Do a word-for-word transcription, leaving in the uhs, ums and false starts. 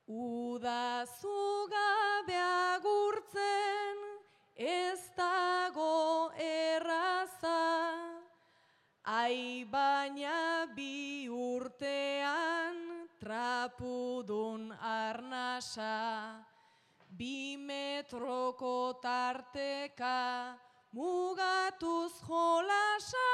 Uda zugabe agurtzen ez dago erraza, ai baina bi urtean trapudun arnasa, bi metroko tarteka mugatuz jolasa,